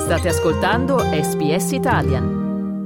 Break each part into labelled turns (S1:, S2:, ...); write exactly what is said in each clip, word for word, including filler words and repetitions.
S1: State ascoltando S B S Italian.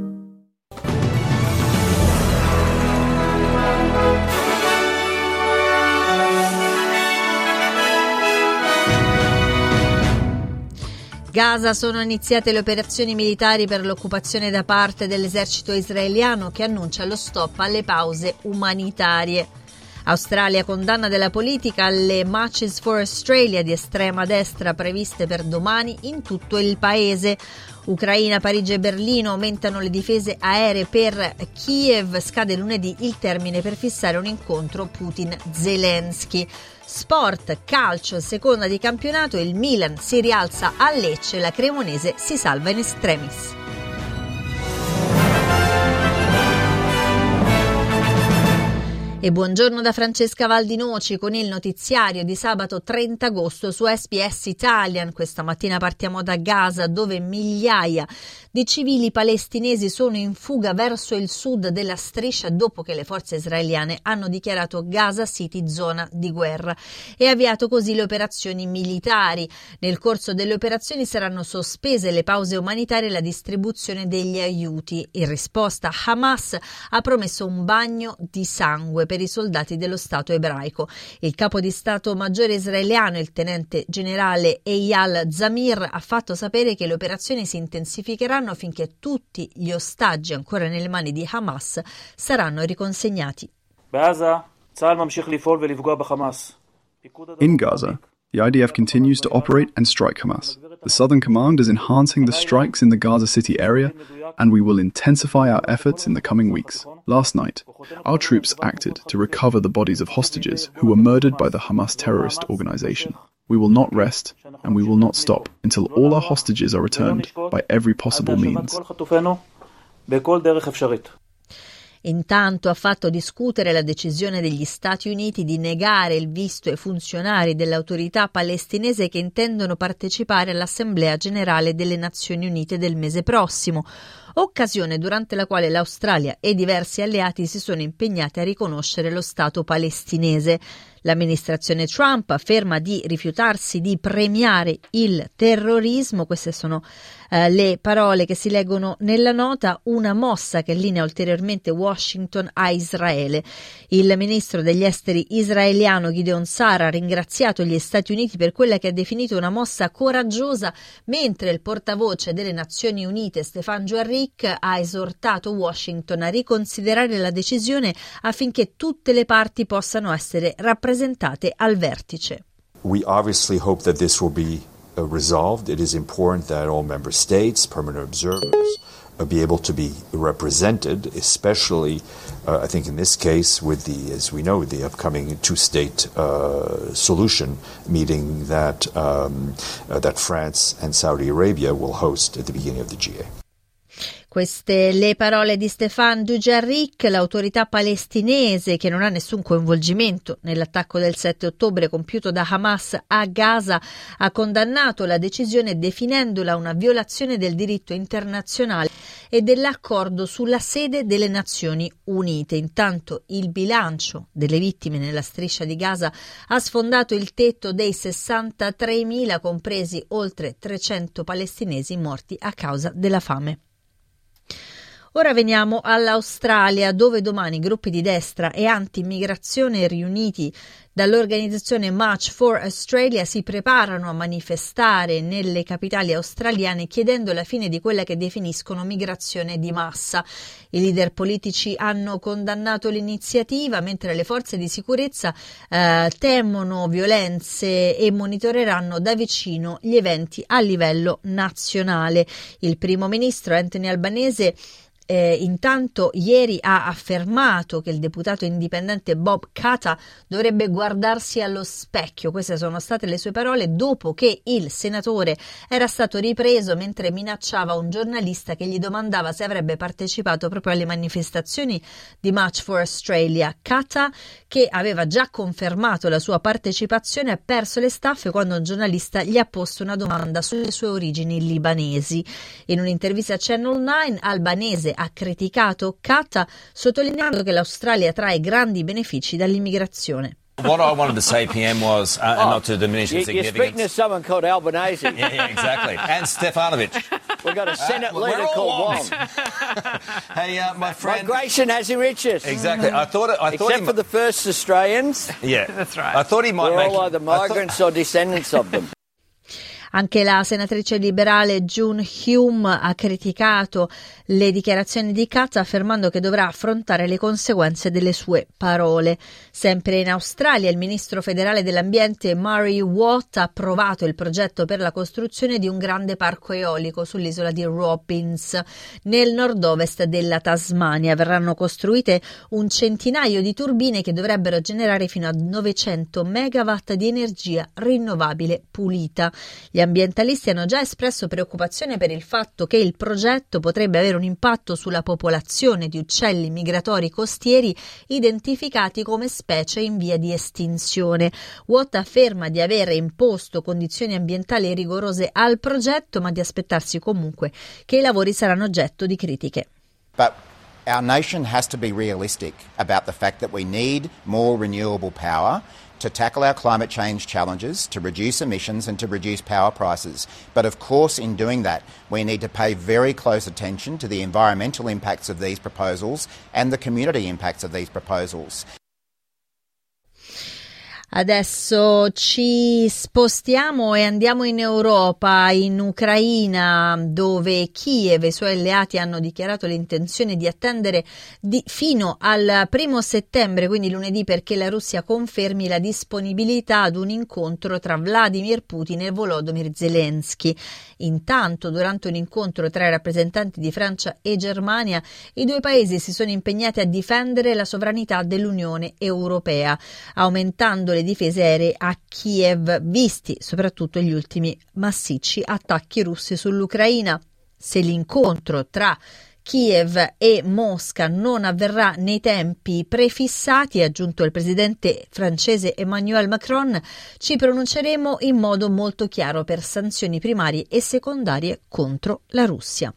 S2: Gaza sono iniziate le operazioni militari per l'occupazione da parte dell'esercito israeliano che annuncia lo stop alle pause umanitarie. Australia condanna della politica alle Marches for Australia di estrema destra previste per domani in tutto il paese. Ucraina, Parigi e Berlino aumentano le difese aeree per Kiev. Scade lunedì il termine per fissare un incontro Putin-Zelensky. Sport, calcio, seconda di campionato, il Milan si rialza a Lecce, la Cremonese si salva in extremis. E buongiorno da Francesca Valdinoci con il notiziario di sabato trenta agosto su S B S Italian. Questa mattina partiamo da Gaza, dove migliaia di civili palestinesi sono in fuga verso il sud della striscia dopo che le forze israeliane hanno dichiarato Gaza City zona di guerra e avviato così le operazioni militari. Nel corso delle operazioni saranno sospese le pause umanitarie e la distribuzione degli aiuti. In risposta, Hamas ha promesso un bagno di sangue per i soldati dello Stato ebraico. Il capo di Stato Maggiore israeliano, il tenente generale Eyal Zamir, ha fatto sapere che le operazioni si intensificheranno finché tutti gli ostaggi ancora nelle mani di Hamas saranno riconsegnati.
S3: In Gaza, the I D F continues to operate and strike Hamas. The Southern Command is enhancing the strikes in the Gaza City area, and we will intensify our efforts in the coming weeks. Last night, our troops acted to recover the bodies of hostages who were murdered by the Hamas terrorist organization. We will not rest, and we will not stop until all our hostages are returned by every possible means.
S2: Intanto ha fatto discutere la decisione degli Stati Uniti di negare il visto ai funzionari dell'autorità palestinese che intendono partecipare all'Assemblea Generale delle Nazioni Unite del mese prossimo, occasione durante la quale l'Australia e diversi alleati si sono impegnati a riconoscere lo Stato palestinese. L'amministrazione Trump afferma di rifiutarsi di premiare il terrorismo. Queste sono eh, le parole che si leggono nella nota, una mossa che allinea ulteriormente Washington a Israele. Il ministro degli esteri israeliano Gideon Sa'ar ha ringraziato gli Stati Uniti per quella che ha definito una mossa coraggiosa, mentre il portavoce delle Nazioni Unite Stéphane Dujarric ha esortato Washington a riconsiderare la decisione affinché tutte le parti possano essere rappresentate presentate al vertice.
S4: We obviously hope that this will be uh, resolved. It is important that all member states, permanent observers, uh, be able to be represented, especially, uh, I think in this case, with the, as we know, the upcoming two-state uh, solution meeting that um, uh, that France and Saudi Arabia will host at the beginning of the G A.
S2: Queste le parole di Stéphane Dujarric. L'autorità palestinese, che non ha nessun coinvolgimento nell'attacco del sette ottobre compiuto da Hamas a Gaza, ha condannato la decisione definendola una violazione del diritto internazionale e dell'accordo sulla sede delle Nazioni Unite. Intanto il bilancio delle vittime nella striscia di Gaza ha sfondato il tetto dei sessantatremila, compresi oltre trecento palestinesi morti a causa della fame. Ora veniamo all'Australia, dove domani gruppi di destra e anti-immigrazione riuniti dall'organizzazione March for Australia si preparano a manifestare nelle capitali australiane chiedendo la fine di quella che definiscono migrazione di massa. I leader politici hanno condannato l'iniziativa, mentre le forze di sicurezza eh, temono violenze e monitoreranno da vicino gli eventi a livello nazionale. Il primo ministro Anthony Albanese Eh, intanto ieri ha affermato che il deputato indipendente Bob Katter dovrebbe guardarsi allo specchio. Queste sono state le sue parole dopo che il senatore era stato ripreso mentre minacciava un giornalista che gli domandava se avrebbe partecipato proprio alle manifestazioni di March for Australia. Katter, che aveva già confermato la sua partecipazione, ha perso le staffe quando un giornalista gli ha posto una domanda sulle sue origini libanesi. In un'intervista a Channel nove, Albanese ha criticato Katter, sottolineando che l'Australia trae grandi benefici dall'immigrazione.
S5: What I wanted to say, P M, was, uh,
S6: oh,
S5: and not to diminish the
S6: you,
S5: significance...
S6: You're speaking to someone called Albanese.
S5: yeah, yeah, exactly. And Stefanovic.
S6: We've got a Senate
S5: uh,
S6: leader called Wong.
S5: Hey, uh, my friend...
S6: Migration has enriched us.
S5: Exactly. I thought... It, I
S6: Except
S5: thought he...
S6: for the first Australians.
S5: Yeah.
S7: That's right.
S5: I thought he might
S6: We're
S5: make...
S6: all either migrants thought... or descendants of them.
S2: Anche la senatrice liberale June Hume ha criticato le dichiarazioni di Katz, affermando che dovrà affrontare le conseguenze delle sue parole. Sempre in Australia, il ministro federale dell'ambiente Murray Watt ha approvato il progetto per la costruzione di un grande parco eolico sull'isola di Robbins, nel nord-ovest della Tasmania. Verranno costruite un centinaio di turbine che dovrebbero generare fino a novecento megawatt di energia rinnovabile pulita. Gli Gli ambientalisti hanno già espresso preoccupazione per il fatto che il progetto potrebbe avere un impatto sulla popolazione di uccelli migratori costieri identificati come specie in via di estinzione. Watt afferma di avere imposto condizioni ambientali rigorose al progetto, ma di aspettarsi comunque che i lavori saranno oggetto di critiche.
S8: But our nation has to be realistic about the fact that we need more renewable power to tackle our climate change challenges, to reduce emissions and to reduce power prices. But of course, in doing that, we need to pay very close attention to the environmental impacts of these proposals and the community impacts of these proposals.
S2: Adesso ci spostiamo e andiamo in Europa, in Ucraina, dove Kiev e i suoi alleati hanno dichiarato l'intenzione di attendere di, fino al primo settembre, quindi lunedì, perché la Russia confermi la disponibilità ad un incontro tra Vladimir Putin e Volodymyr Zelensky. Intanto, durante un incontro tra i rappresentanti di Francia e Germania, i due paesi si sono impegnati a difendere la sovranità dell'Unione Europea, aumentando le difese aeree a Kiev, visti soprattutto gli ultimi massicci attacchi russi sull'Ucraina. Se l'incontro tra Kiev e Mosca non avverrà nei tempi prefissati, ha aggiunto il presidente francese Emmanuel Macron, ci pronunceremo in modo molto chiaro per sanzioni primarie e secondarie contro la Russia.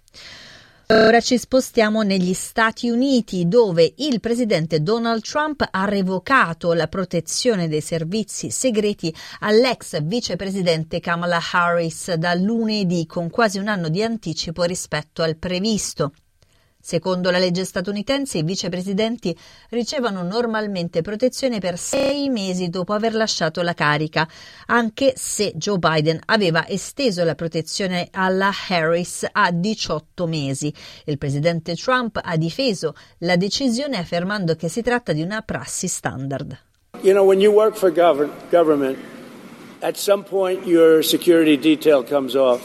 S2: Ora ci spostiamo negli Stati Uniti, dove il presidente Donald Trump ha revocato la protezione dei servizi segreti all'ex vicepresidente Kamala Harris da lunedì, con quasi un anno di anticipo rispetto al previsto. Secondo la legge statunitense, i vicepresidenti ricevono normalmente protezione per sei mesi dopo aver lasciato la carica, anche se Joe Biden aveva esteso la protezione alla Harris a diciotto mesi. Il presidente Trump ha difeso la decisione affermando che si tratta di una prassi standard.
S9: You know, when you work for gov- government, at some point your security detail comes off,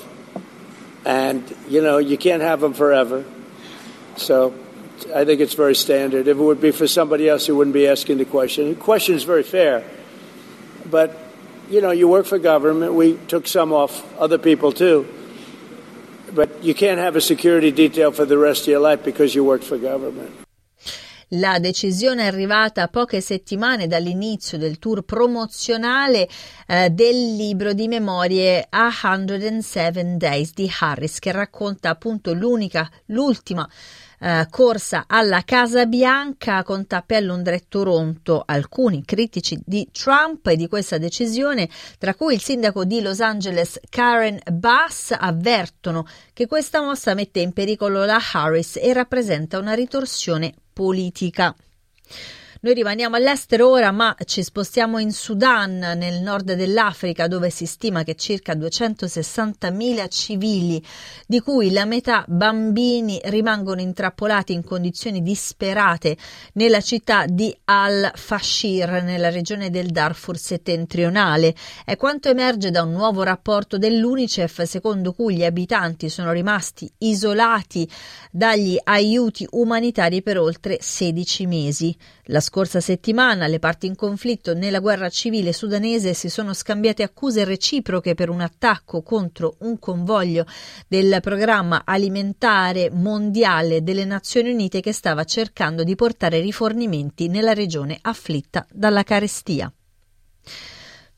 S9: and you know you can't have them forever. So I think it's very standard. If it would be for somebody else, you wouldn't be asking the question. The question is very fair. But, you know, you work for government. We took some off other people too. But you can't have a security detail for the rest of your life because you work for government.
S2: La decisione è arrivata a poche settimane dall'inizio del tour promozionale eh, del libro di memorie A centosette Days di Harris, che racconta appunto l'unica, l'ultima eh, corsa alla Casa Bianca con tappe a Londra e Toronto. Alcuni critici di Trump e di questa decisione, tra cui il sindaco di Los Angeles Karen Bass, avvertono che questa mossa mette in pericolo la Harris e rappresenta una ritorsione politica. Noi rimaniamo all'estero ora, ma ci spostiamo in Sudan, nel nord dell'Africa, dove si stima che circa duecentosessantamila civili, di cui la metà bambini, rimangono intrappolati in condizioni disperate nella città di Al-Fashir, nella regione del Darfur settentrionale. È quanto emerge da un nuovo rapporto dell'UNICEF, secondo cui gli abitanti sono rimasti isolati dagli aiuti umanitari per oltre sedici mesi. La scorsa settimana le parti in conflitto nella guerra civile sudanese si sono scambiate accuse reciproche per un attacco contro un convoglio del Programma Alimentare Mondiale delle Nazioni Unite che stava cercando di portare rifornimenti nella regione afflitta dalla carestia.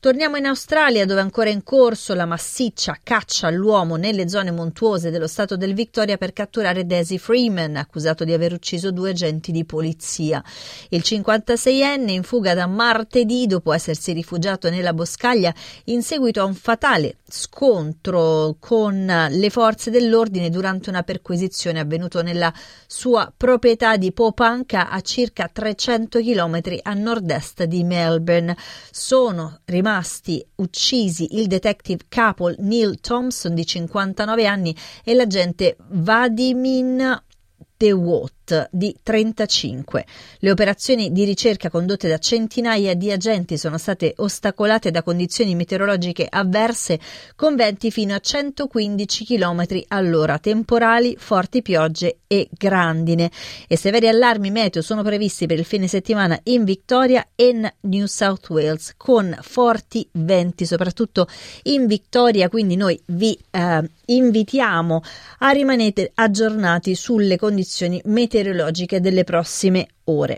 S2: Torniamo in Australia, dove è ancora in corso la massiccia caccia all'uomo nelle zone montuose dello stato del Victoria per catturare Desi Freeman, accusato di aver ucciso due agenti di polizia. Il cinquantaseienne, in fuga da martedì dopo essersi rifugiato nella boscaglia in seguito a un fatale scontro con le forze dell'ordine durante una perquisizione avvenuto nella sua proprietà di Popanka, a circa trecento chilometri a nord-est di Melbourne. Sono rimasti uccisi il detective capo Neil Thompson di cinquantanove anni e l'agente Vadimin DeWatt di trentacinque. Le operazioni di ricerca condotte da centinaia di agenti sono state ostacolate da condizioni meteorologiche avverse con venti fino a centoquindici chilometri all'ora, temporali, forti piogge e grandine, e severi allarmi meteo sono previsti per il fine settimana in Victoria e in New South Wales, con forti venti soprattutto in Victoria, quindi noi vi eh, invitiamo a rimanere aggiornati sulle condizioni meteorologiche delle prossime ore.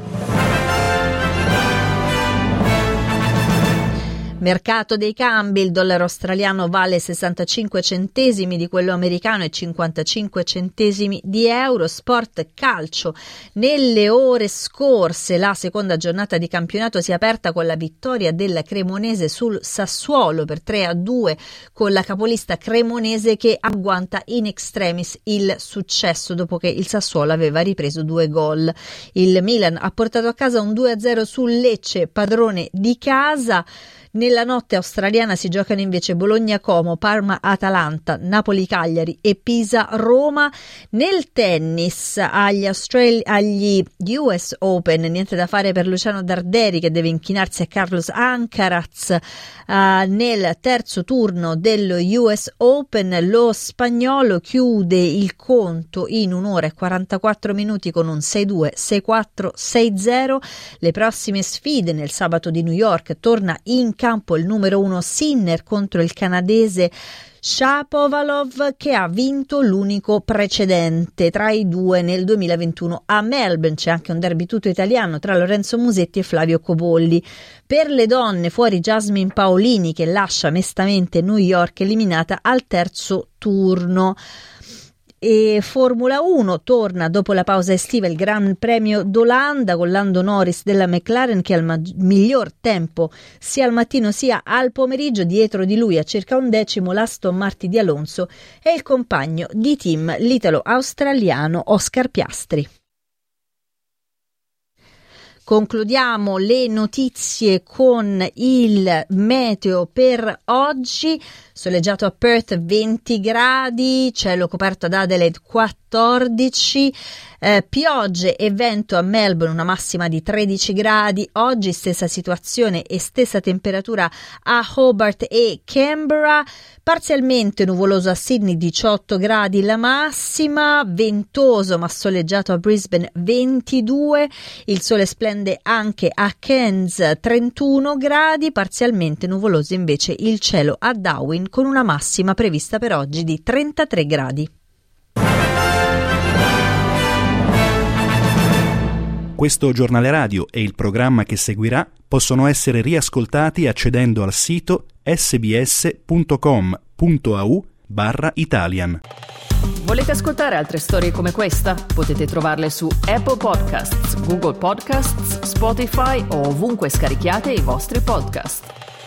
S2: Mercato dei cambi: il dollaro australiano vale sessantacinque centesimi di quello americano e cinquantacinque centesimi di euro. Sport calcio: nelle ore scorse la seconda giornata di campionato si è aperta con la vittoria della Cremonese sul Sassuolo per tre a due, con la capolista cremonese che agguanta in extremis il successo dopo che il Sassuolo aveva ripreso due gol. Il Milan ha portato a casa un due a zero sul Lecce, padrone di casa. Nella notte australiana si giocano invece Bologna-Como, Parma-Atalanta, Napoli-Cagliari e Pisa-Roma. Nel tennis agli, Australi- agli U S Open niente da fare per Luciano Darderi, che deve inchinarsi a Carlos Alcaraz uh, nel terzo turno dello U S Open. Lo spagnolo chiude il conto in un'ora e quarantaquattro minuti con un sei due, sei quattro, sei zero. Le prossime sfide: nel sabato di New York torna in campo il numero uno Sinner contro il canadese Shapovalov, che ha vinto l'unico precedente tra i due nel duemilaventuno a Melbourne. C'è anche un derby tutto italiano tra Lorenzo Musetti e Flavio Cobolli. Per le donne, fuori Jasmine Paolini, che lascia mestamente New York, eliminata al terzo turno. E Formula uno torna dopo la pausa estiva il Gran Premio d'Olanda, con Lando Norris della McLaren che ha il ma- miglior tempo sia al mattino sia al pomeriggio. Dietro di lui a circa un decimo l'Aston Martin di Alonso e il compagno di team, l'italo-australiano Oscar Piastri. Concludiamo le notizie con il meteo per oggi. Soleggiato a Perth venti gradi, cielo coperto ad Adelaide quattordici, eh, piogge e vento a Melbourne, una massima di tredici gradi. Oggi stessa situazione e stessa temperatura a Hobart e Canberra. Parzialmente nuvoloso a Sydney, diciotto gradi la massima, ventoso ma soleggiato a Brisbane ventidue, il sole splende anche a Cairns trentuno gradi, parzialmente nuvoloso invece il cielo a Darwin con una massima prevista per oggi di trentatré gradi.
S7: Questo giornale radio e il programma che seguirà possono essere riascoltati accedendo al sito sbs.com.au barra Italian.
S1: Volete ascoltare altre storie come questa? Potete trovarle su Apple Podcasts, Google Podcasts, Spotify o ovunque scarichiate i vostri podcast.